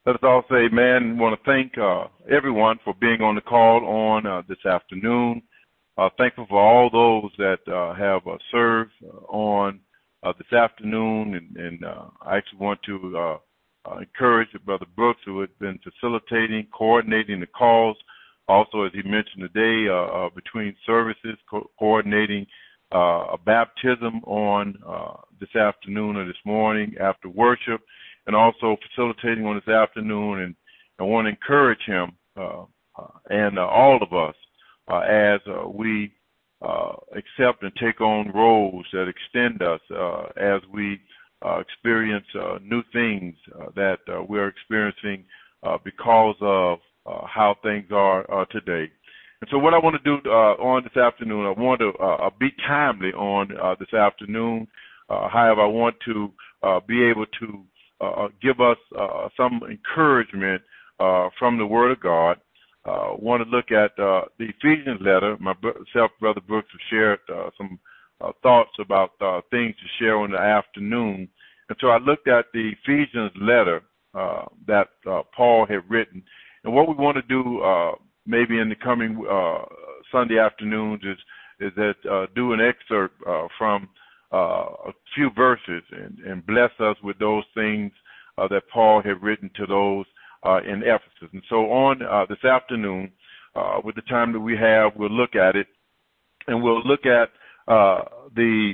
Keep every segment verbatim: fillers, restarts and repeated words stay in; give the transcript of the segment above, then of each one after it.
Let us all say amen. I want to thank uh, everyone for being on the call on uh, this afternoon. Uh, thankful for all those that uh, have uh, served uh, on uh, this afternoon. And, and uh, I actually want to uh, uh, encourage Brother Brooks, who has been facilitating, coordinating the calls. Also, as he mentioned today, uh, uh, between services, co- coordinating uh, a baptism on uh, this afternoon or this morning after worship, and also facilitating on this afternoon. And I want to encourage him uh, uh, and uh, all of us uh, as uh, we uh, accept and take on roles that extend us uh, as we uh, experience uh, new things uh, that uh, we're experiencing uh, because of uh, how things are uh, today. And so what I want to do uh, on this afternoon, I want to uh, be timely on uh, this afternoon. Uh, however, I want to uh, be able to uh, give us uh, some encouragement uh, from the Word of God. I uh, want to look at uh, the Ephesians letter. Myself, Brother Brooks, have shared uh, some uh, thoughts about uh, things to share in the afternoon. And so I looked at the Ephesians letter uh, that uh, Paul had written. And what we want to do uh, maybe in the coming uh, Sunday afternoons is, is that uh, do an excerpt uh, from uh, a few verses and, and bless us with those things uh, that Paul had written to those uh, in Ephesus. And so on uh, this afternoon, uh, with the time that we have, we'll look at it, and we'll look at uh, the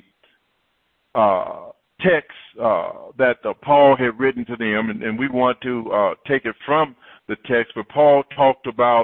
uh, text uh, that uh, Paul had written to them, and, and we want to uh, take it from the text. But Paul talked about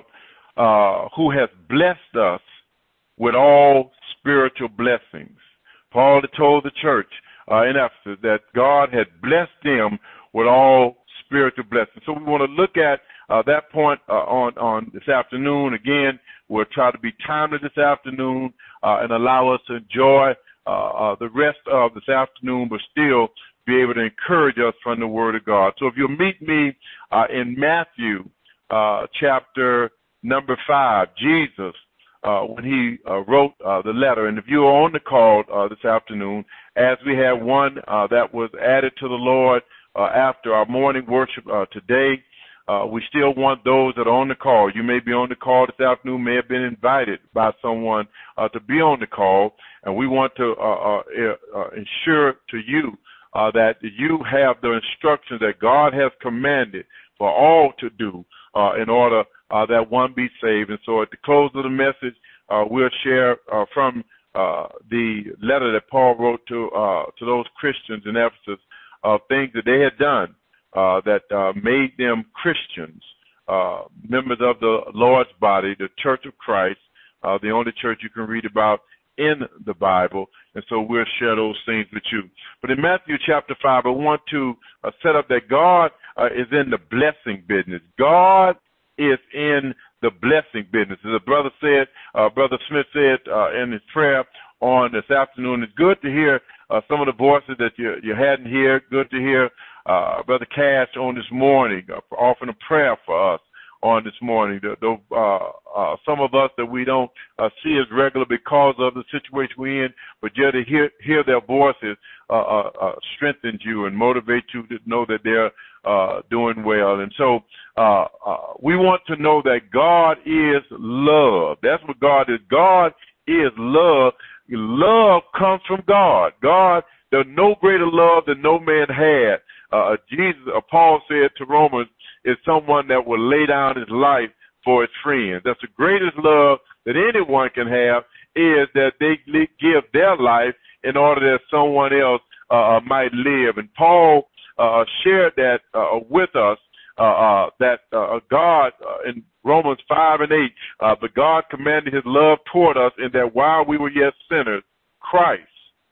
uh, who has blessed us with all spiritual blessings. Paul had told the church uh, in Ephesus that God had blessed them with all spiritual blessings. So we want to look at uh, that point uh, on, on this afternoon. Again, we'll try to be timely this afternoon uh, and allow us to enjoy uh, uh, the rest of this afternoon, but still be able to encourage us from the Word of God. So if you'll meet me uh, in Matthew uh, chapter number five, Jesus, Uh, when he uh, wrote uh, the letter. And if you are on the call uh, this afternoon, as we have one uh, that was added to the Lord uh, after our morning worship uh, today, uh, we still want those that are on the call. You may be on the call this afternoon, may have been invited by someone uh, to be on the call, and we want to uh, uh, uh, ensure to you uh, that you have the instructions that God has commanded for all to do uh, in order Uh, that one be saved. And so at the close of the message, uh, we'll share uh, from uh, the letter that Paul wrote to uh, to those Christians in Ephesus, uh, things that they had done uh, that uh, made them Christians, uh, members of the Lord's body, the Church of Christ, uh, the only church you can read about in the Bible. And so we'll share those things with you. But in Matthew chapter five, I want to uh, set up that God uh, is in the blessing business. God is in the blessing business. As a brother said, uh, Brother Smith said uh, in his prayer on this afternoon, it's good to hear uh, some of the voices that you, you hadn't heard. Good to hear uh, Brother Cash on this morning, uh, offering a prayer for us on this morning. The, the, uh, uh, some of us that we don't uh, see as regular because of the situation we're in, but yet to hear, hear their voices uh, uh, uh, strengthens you and motivates you to know that they're uh, doing well. And so uh, uh, we want to know that God is love. That's what God is. God is love. Love comes from God. God, there's no greater love than no man had. Uh, Jesus, uh, Paul said to Romans, is someone that will lay down his life for his friends. That's the greatest love that anyone can have, is that they give their life in order that someone else uh, might live. And Paul uh, shared that uh, with us, uh, uh, that uh, God uh, in Romans five and eight, uh, but God commanded his love toward us in that while we were yet sinners, Christ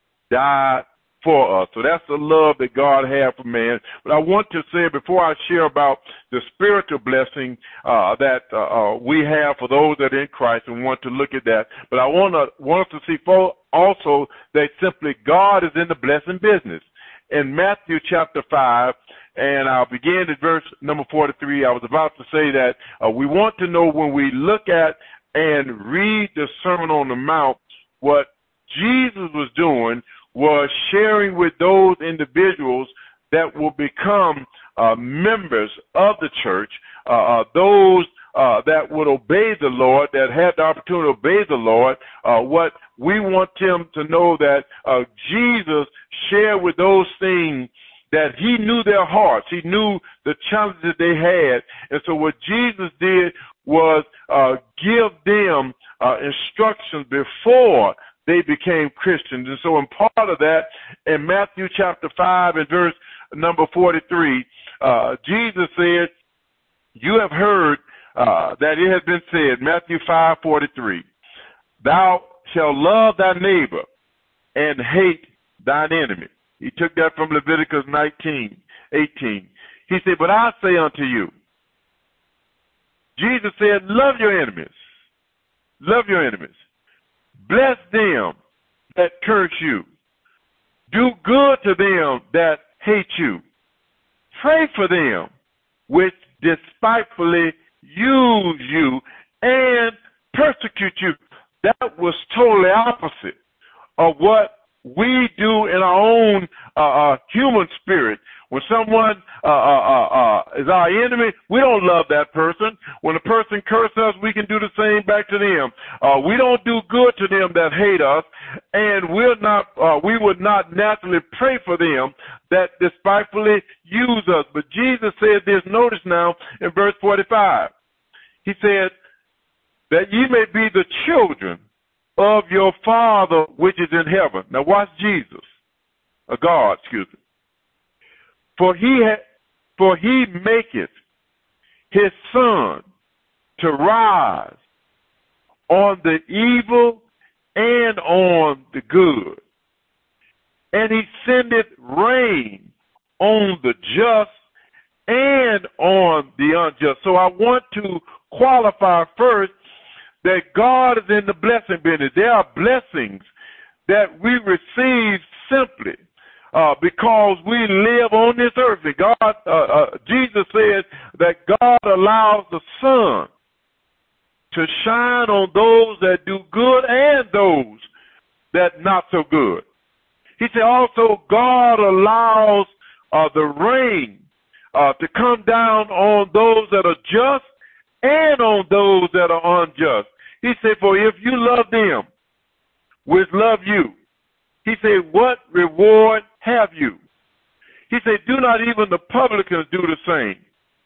died for us. So that's the love that God had for man. But I want to say, before I share about the spiritual blessing uh, that uh, uh, we have for those that are in Christ, and want to look at that, but I want to want us to see also that simply God is in the blessing business. In Matthew chapter five, and I'll begin at verse number forty-three, I was about to say that uh, we want to know, when we look at and read the Sermon on the Mount, what Jesus was doing was sharing with those individuals that will become uh, members of the church, uh, uh, those uh, that would obey the Lord, that had the opportunity to obey the Lord, uh, what we want them to know that uh, Jesus shared with those things that he knew their hearts. He knew the challenges they had. And so what Jesus did was uh, give them uh, instructions before they became Christians. And so in part of that, in Matthew chapter five and verse number forty-three, uh, Jesus said, you have heard uh, that it has been said, Matthew five forty-three, thou shalt love thy neighbor and hate thine enemy. He took that from Leviticus nineteen eighteen. He said, but I say unto you, Jesus said, love your enemies. Love your enemies. Bless them that curse you. Do good to them that hate you. Pray for them which despitefully use you and persecute you. That was totally opposite of what we do in our own uh, uh, human spirit. When someone uh, uh, uh, is our enemy, we don't love that person. When a person curses us, we can do the same back to them. Uh, we don't do good to them that hate us, and we're not, uh, we would not naturally pray for them that despitefully use us. But Jesus said this, notice now in verse forty-five. He said, that ye may be the children of your Father which is in heaven. Now watch Jesus, a God, excuse me. For he ha- for he maketh his sun to rise on the evil and on the good, and he sendeth rain on the just and on the unjust. So I want to qualify first that God is in the blessing business. There are blessings that we receive simply uh, because we live on this earth. And God, uh, uh, Jesus said that God allows the sun to shine on those that do good and those that not so good. He said also God allows uh, the rain uh, to come down on those that are just and on those that are unjust. He said, for if you love them which love you, he said, what reward have you? He said, do not even the publicans do the same?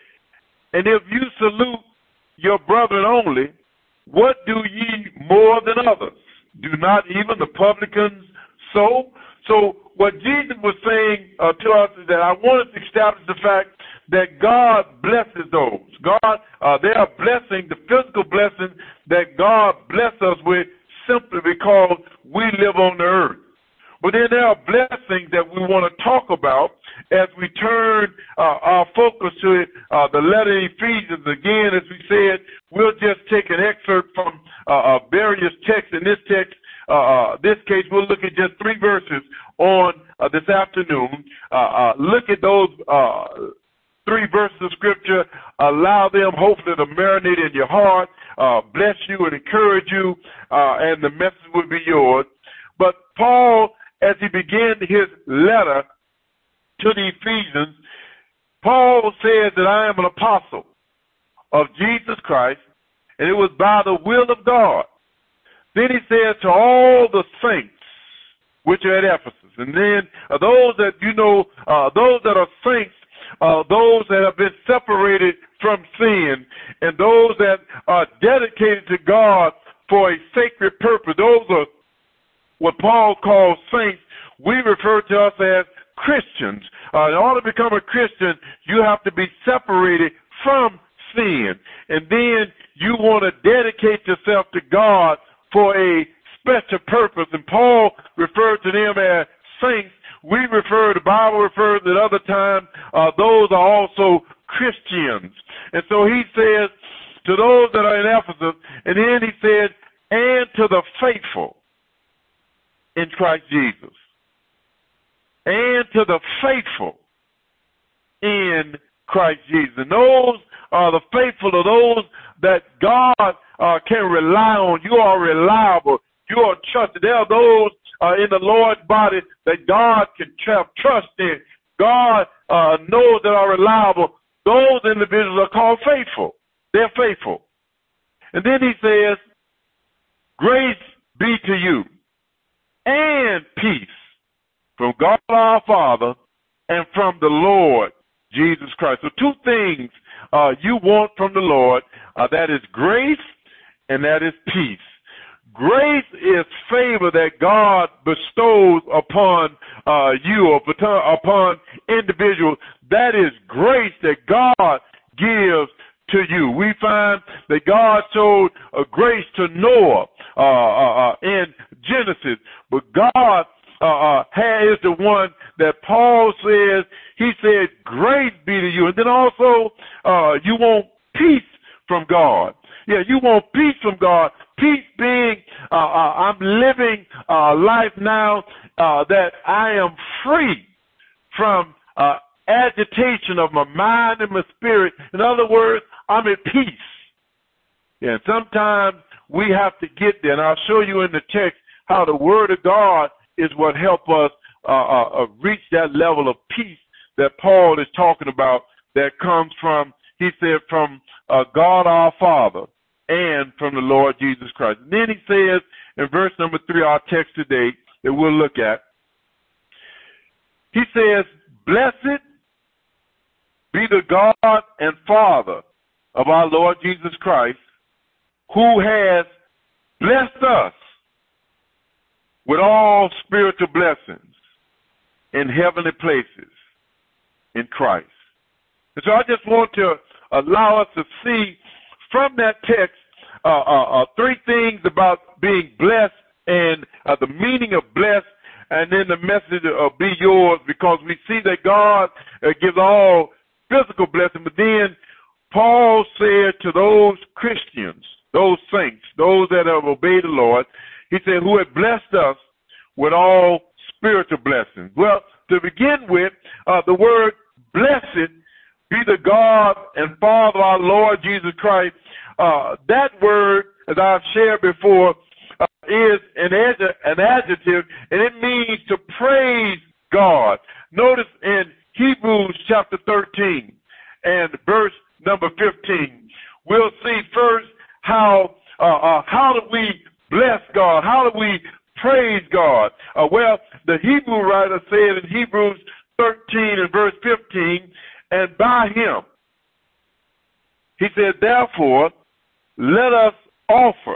And if you salute your brethren only, what do ye more than others? Do not even the publicans so? So what Jesus was saying uh, to us is that I wanted to establish the fact that God blesses those. God, uh, there are blessings, the physical blessings that God blesses us with simply because we live on the earth. But then there are blessings that we want to talk about as we turn uh, our focus to it. Uh, the letter in Ephesians, again, as we said, we'll just take an excerpt from uh, uh, various texts. In this text, uh, uh, this case, we'll look at just three verses on uh, this afternoon. Uh, uh, look at those uh, three verses of Scripture. Allow them, hopefully, to marinate in your heart, uh, bless you and encourage you, uh, and the message will be yours. But Paul, as he began his letter to the Ephesians, Paul says that I am an apostle of Jesus Christ, and it was by the will of God. Then he says to all the saints which are at Ephesus, and then uh, those that, you know, uh, those that are saints, uh, those that have been separated from sin, and those that are dedicated to God for a sacred purpose. Those are what Paul calls saints. We refer to us as Christians. Uh, in order to become a Christian, you have to be separated from sin. And then you want to dedicate yourself to God for a special purpose. And Paul referred to them as saints. We refer, the Bible refers at other times, uh, those are also Christians. And so he says to those that are in Ephesus, and then he said, and to the faithful in Christ Jesus, and to the faithful in Christ Jesus. And those are the faithful, are those that God uh, can rely on. You are reliable. You are trusted. There are those uh, in the Lord's body that God can tra- trust in. God uh, knows that are reliable, those individuals are called faithful. They're faithful. And then he says, grace be to you and peace from God our Father and from the Lord Jesus Christ. So two things uh, you want from the Lord, uh, that is grace and that is peace. Grace is favor that God bestows upon uh, you or upon individuals. That is grace that God gives to you. We find that God showed a grace to Noah uh, uh, uh, in Genesis, but God uh, uh, is the one that Paul says, he said, grace be to you. And then also, uh, you want peace from God. Yeah, you want peace from God. Peace being, uh, uh, I'm living uh, life now uh, that I am free from uh, agitation of my mind and my spirit. In other words, I'm at peace. Yeah, and sometimes we have to get there. And I'll show you in the text how the Word of God is what helps us uh, uh, reach that level of peace that Paul is talking about that comes from, he said, from uh, God our Father and from the Lord Jesus Christ. And then he says in verse number three, our text today that we'll look at, he says, blessed be the God and Father of our Lord Jesus Christ, who has blessed us with all spiritual blessings in heavenly places in Christ. And so I just want to allow us to see from that text uh, uh, uh, three things about being blessed and uh, the meaning of blessed, and then the message of be yours, because we see that God uh, gives all physical blessing, but then Paul said to those Christians, those saints, those that have obeyed the Lord, he said, who had blessed us with all spiritual blessings. Well, to begin with, uh, the word blessed be the God and Father of our Lord Jesus Christ. Uh, that word, as I've shared before, uh, is an, adj- an adjective, and it means to praise God. Notice in Hebrews chapter thirteen and verse number fifteen, we'll see first how uh, uh, how do we bless God? How do we praise God? Uh, well, the Hebrew writer said in Hebrews thirteen and verse fifteen, and by him, he said, therefore, let us offer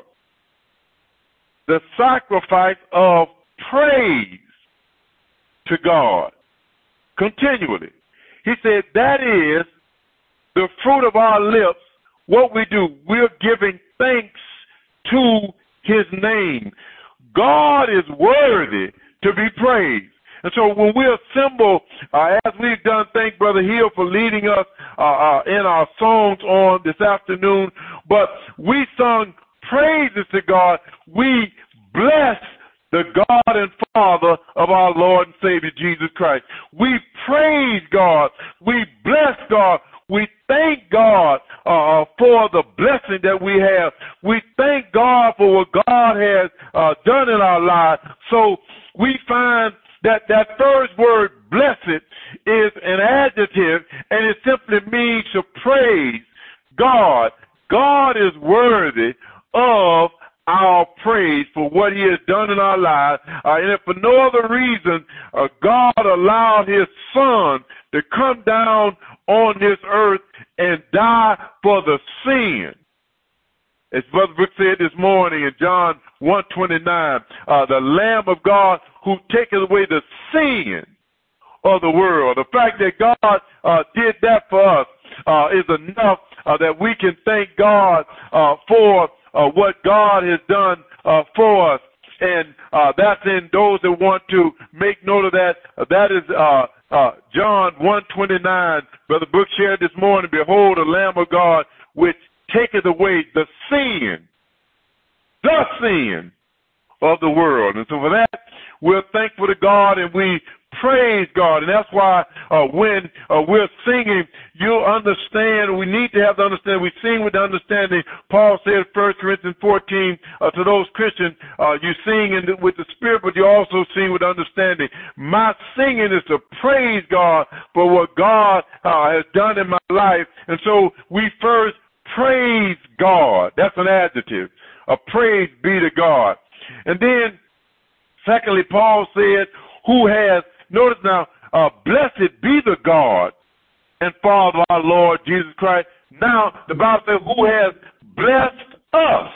the sacrifice of praise to God continually. He said, that is the fruit of our lips. What we do, we're giving thanks to his name. God is worthy to be praised. And so when we assemble, uh, as we've done, thank Brother Hill for leading us uh, uh, in our songs on this afternoon, but we sung praises to God. We bless the God and Father of our Lord and Savior Jesus Christ. We praise God. We bless God. We thank God uh, for the blessing that we have. We thank God for what God has uh, done in our lives. So we find that that first word, blessed, is an adjective, and it simply means to praise God. God is worthy of our praise for what he has done in our lives. Uh, and if for no other reason, uh, God allowed his son to come down on this earth and die for the sin. As Brother Brooks said this morning in John one twenty-nine, uh, the Lamb of God who taketh away the sin of the world. The fact that God uh, did that for us uh, is enough uh, that we can thank God uh, for uh, what God has done uh, for us. And uh, that's in those that want to make note of that. Uh, that is uh, uh, John one twenty-nine. Brother Brooks shared this morning, behold, the Lamb of God which taketh away the sin, the sin of the world. And so for that, we're thankful to God, and we praise God. And that's why uh, when uh, we're singing, you'll understand. We need to have the understanding. We sing with the understanding. Paul said, First Corinthians fourteen, uh, to those Christians, uh, you sing in the, with the Spirit, but you also sing with understanding. My singing is to praise God for what God uh, has done in my life. And so we first praise God. That's an adjective. A praise be to God. And then, secondly, Paul said, who has, notice now, uh, blessed be the God and Father of our Lord Jesus Christ. Now, the Bible says, who has blessed us.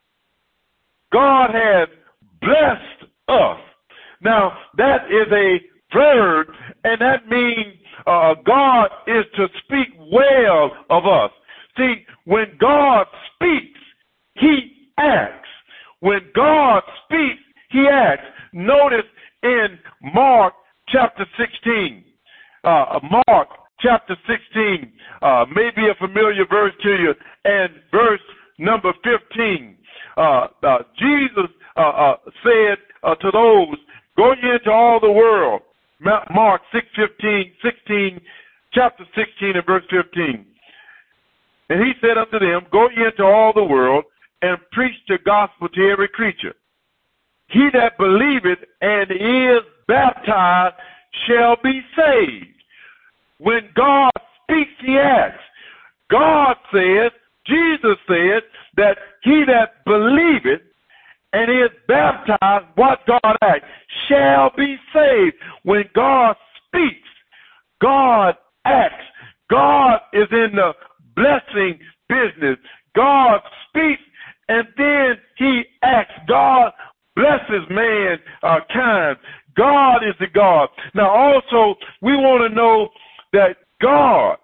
God has blessed us. Now, that is a verb, and that means uh, God is to speak well of us. See, when God speaks, he acts. When God speaks, he acts. Notice in Mark chapter sixteen, uh, Mark chapter sixteen, uh, may be a familiar verse to you, and verse number fifteen. Uh, uh, Jesus uh, uh, said uh, to those, go ye into all the world. Mark six fifteen, sixteen, chapter sixteen and verse fifteen. And he said unto them, go ye into all the world and preach the gospel to every creature. He that believeth and is baptized shall be saved. When God speaks, he acts. God says, Jesus says, that he that believeth and is baptized, what God acts, shall be saved. When God speaks, God acts. God is in the blessing business. God speaks and then he acts. God blesses mankind. Uh, God is the God. Now also, we want to know that God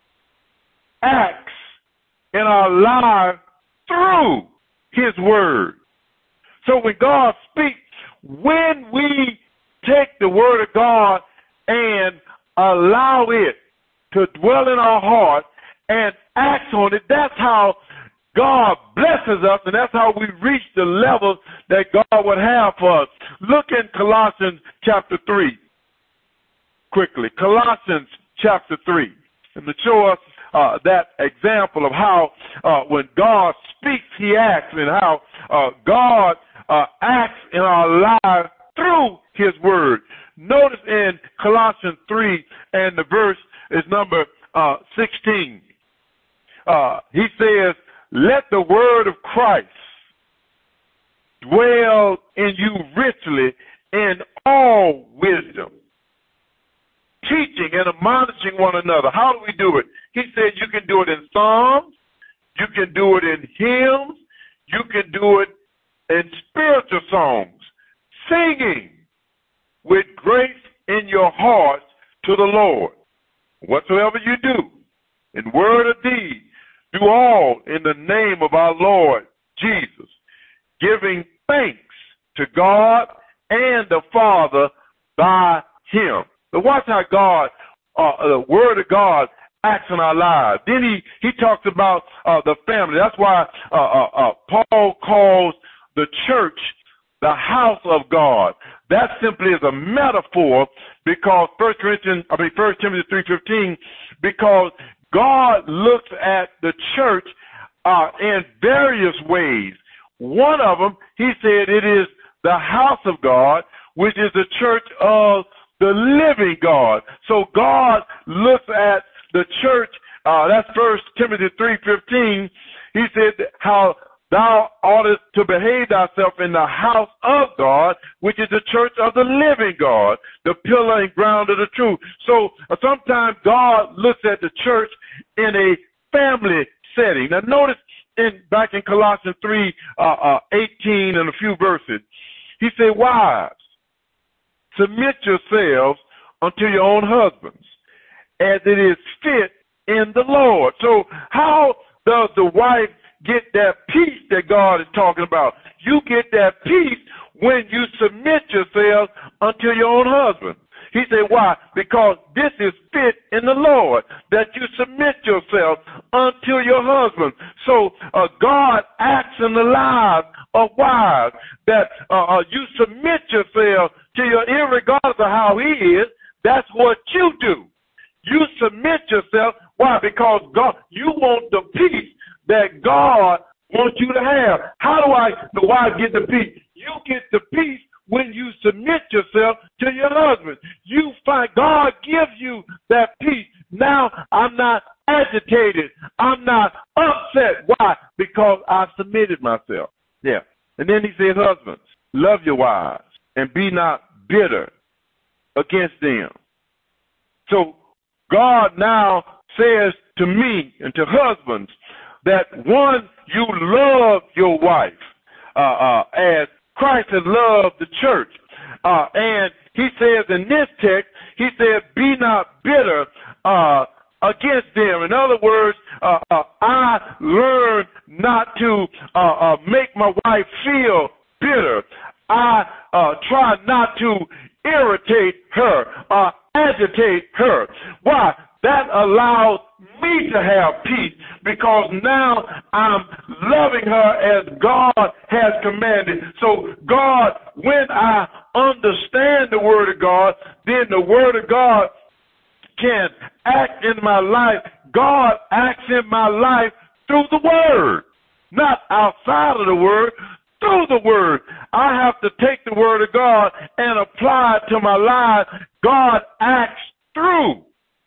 acts in our lives through his word. So when God speaks, when we take the word of God and allow it to dwell in our heart and act on it, that's how God blesses us, and that's how we reach the level that God would have for us. Look in Colossians chapter three, quickly. Colossians chapter three. And to show us uh, that example of how uh, when God speaks, he acts, and how uh, God uh, acts in our lives through his word. Notice in Colossians three, and the verse is number uh, sixteen. Uh, he says, let the word of Christ dwell in you richly in all wisdom, teaching and admonishing one another. How do we do it? He said you can do it in psalms, you can do it in hymns, you can do it in spiritual songs, singing with grace in your hearts to the Lord. Whatsoever you do, in word or deed, do all in the name of our Lord Jesus, giving thanks to God and the Father by him. So watch how God, uh, the word of God, acts in our lives. Then he, he talks about uh, the family. That's why uh, uh, uh, Paul calls the church the house of God. That simply is a metaphor because First Corinthians, I mean First Timothy three fifteen, because God looks at the church uh, in various ways. One of them, he said, it is the house of God, which is the church of the living God. So God looks at the church. Uh, that's First Timothy three fifteen. He said how thou oughtest to behave thyself in the house of God, which is the church of the living God, the pillar and ground of the truth. So uh, sometimes God looks at the church in a family setting. Now notice in back in Colossians three uh, uh, eighteen and a few verses, he said, wives, submit yourselves unto your own husbands, as it is fit in the Lord. So how does the wife get that peace that God is talking about? You get that peace when you submit yourself unto your own husband. He said, why? Because this is fit in the Lord, that you submit yourself unto your husband. So uh, God acts in the lives of wives, that uh, uh, you submit yourself to you, irregardless of how he is. That's what you do. You submit yourself. Why? Because God, you want the peace that God wants you to have. How do I, the wife, get the peace? You get the peace when you submit yourself to your husband. You find God gives you that peace. Now I'm not agitated. I'm not upset. Why? Because I submitted myself. Yeah. And then he says, husbands, love your wives and be not bitter against them. So God now says to me and to husbands that, one, you love your wife uh, uh, as Christ has loved the church. Uh, and he says in this text, he said, be not bitter uh, against them. In other words, uh, uh, I learned not to uh, uh, make my wife feel bitter. I uh, try not to irritate her, uh, agitate her. Why? That allows me to have peace, because now I'm loving her as God has commanded. So God, when I understand the Word of God, then the Word of God can act in my life. God acts in my life through the Word, not outside of the Word, through the Word. I have to take the Word of God and apply it to my life. God acts through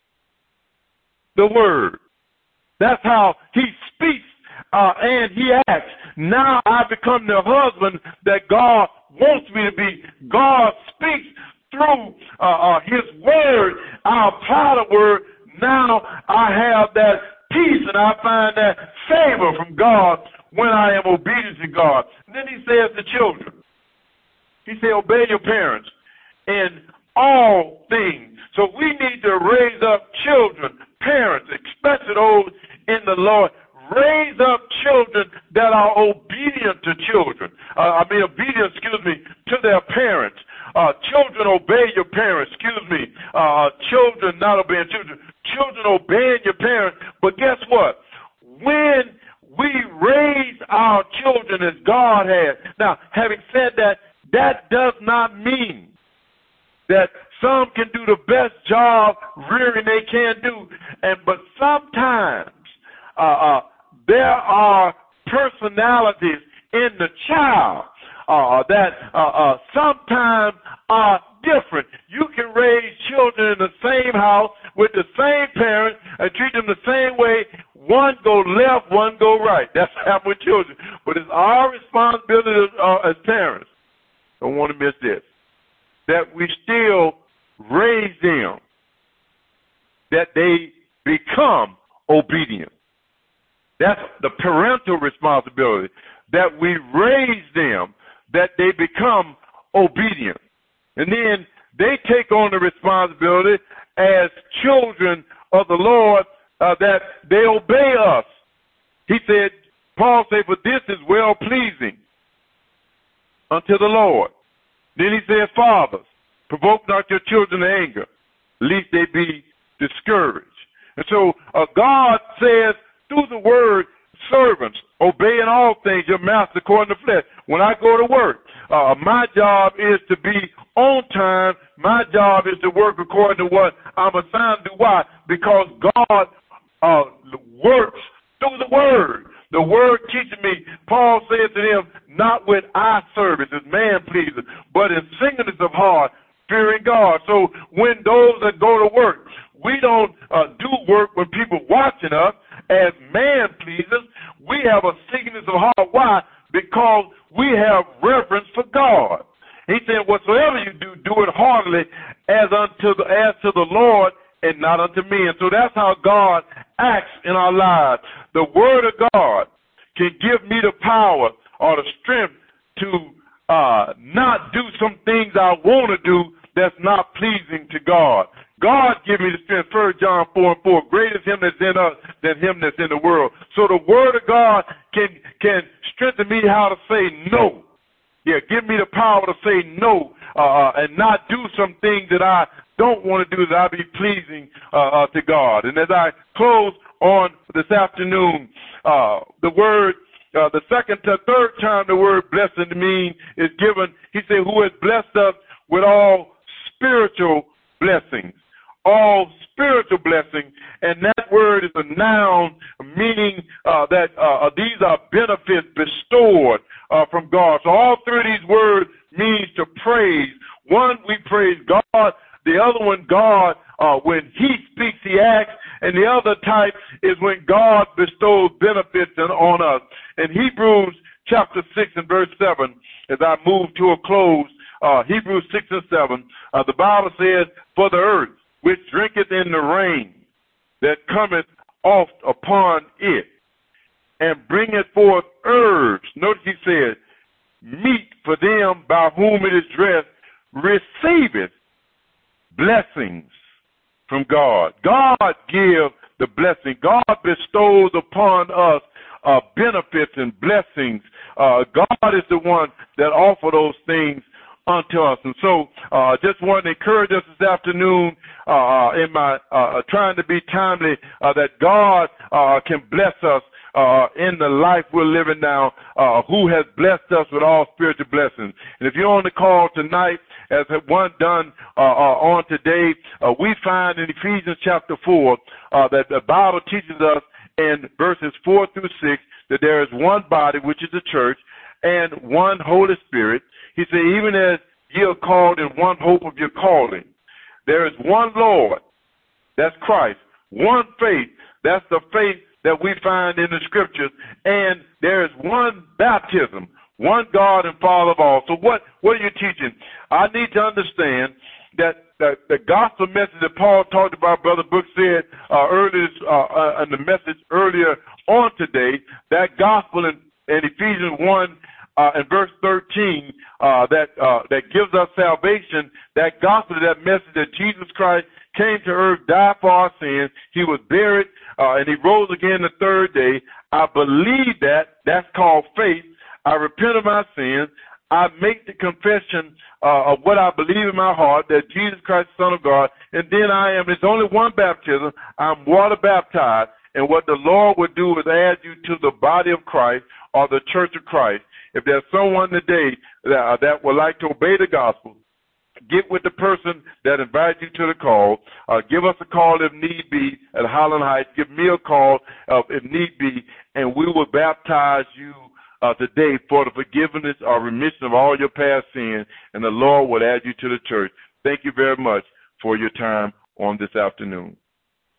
the Word. That's how he speaks uh, and he acts. Now I become the husband that God wants me to be. God speaks through uh, uh, his Word. I apply the Word. Now I have that peace and I find that favor from God when I am obedient to God. And then he says to children, he said, obey your parents in all things. So we need to raise up children, parents, especially those in the Lord. Raise up children that are obedient to children. Uh, I mean, obedient, excuse me, to their parents. Uh, children, obey your parents. Excuse me. Uh, children, not obeying children. Children, obeying your parents. But guess what? When we raise our children as God has. Now, having said that, that does not mean that some can do the best job rearing they can do, and but sometimes uh, uh, there are personalities in the child uh, that uh, uh, sometimes are different. You can raise children in the same house with the same parents and treat them the same way. One go left, one go right. That's what happens with children. But it's our responsibility uh, as parents, don't want to miss this, that we still raise them, that they become obedient. That's the parental responsibility, that we raise them, that they become obedient. And then they take on the responsibility as children of the Lord, uh, that they obey us. He said, Paul said, for this is well-pleasing unto the Lord. Then he said, fathers, provoke not your children to anger, lest they be discouraged. And so uh, God says through the word, servants, obey in all things your master according to flesh. When I go to work, uh, my job is to be on time. My job is to work according to what I'm assigned to do. Why? Because God uh, works through the word. The word teaches me, Paul says to them, not with eye service as man pleases, but in singleness of heart, fearing God. So when those that go to work, we don't uh, do work when people watching us as man pleases. We have a singleness of heart. Why? Because we have reverence for God. He said, whatsoever you do, do it heartily as unto the, as to the Lord and not unto men. So that's how God acts in our lives. The word of God can give me the power or the strength to uh, not do some things I want to do that's not pleasing to God. God give me the strength. First John four and four, greater is him that's in us than him that's in the world. So the word of God can can strengthen me how to say no. Yeah, give me the power to say no uh, and not do some things that I don't want to do that I be pleasing uh, uh, to God. And as I close on this afternoon, uh, the word, uh, the second to third time the word blessing to me is given. He said, who has blessed us with all spiritual blessings. All spiritual blessings, and that word is a noun, meaning uh, that uh, these are benefits bestowed uh, from God. So all three of these words means to praise. One, we praise God. The other one, God, uh, when he speaks, he acts. And the other type is when God bestows benefits on us. In Hebrews chapter six and verse seven, as I move to a close, uh, Hebrews six and seven, uh, the Bible says, for the earth, which drinketh in the rain that cometh oft upon it, and bringeth forth herbs. Notice he said, meat for them by whom it is dressed, receiveth blessings from God. God gives the blessing. God bestows upon us uh, benefits and blessings. Uh, God is the one that offers those things unto us. And so I uh, just want to encourage us this afternoon uh, in my uh, trying to be timely uh, that God uh, can bless us uh, in the life we're living now, uh, who has blessed us with all spiritual blessings. And if you're on the call tonight, as one done uh, uh, on today, uh, we find in Ephesians chapter four uh, that the Bible teaches us in verses four through six that there is one body, which is the church, and one Holy Spirit. He said, even as ye are called in one hope of your calling, there is one Lord, that's Christ, one faith, that's the faith that we find in the scriptures, and there is one baptism, one God and Father of all. So what, what are you teaching? I need to understand that the, the gospel message that Paul talked about, Brother Brooks said uh, earlier uh, uh, in the message earlier on today, that gospel in, in Ephesians one Uh, in verse thirteen, uh, that uh, that gives us salvation, that gospel, that message that Jesus Christ came to earth, died for our sins, he was buried, uh, and he rose again the third day. I believe that. That's called faith. I repent of my sins. I make the confession uh, of what I believe in my heart, that Jesus Christ is the Son of God, and then I am, there's only one baptism, I'm water baptized, and what the Lord would do is add you to the body of Christ or the church of Christ. If there's someone today that, uh, that would like to obey the gospel, get with the person that invited you to the call. Uh, give us a call if need be at Highland Heights. Give me a call uh, if need be, and we will baptize you uh, today for the forgiveness or remission of all your past sins, and the Lord will add you to the church. Thank you very much for your time on this afternoon.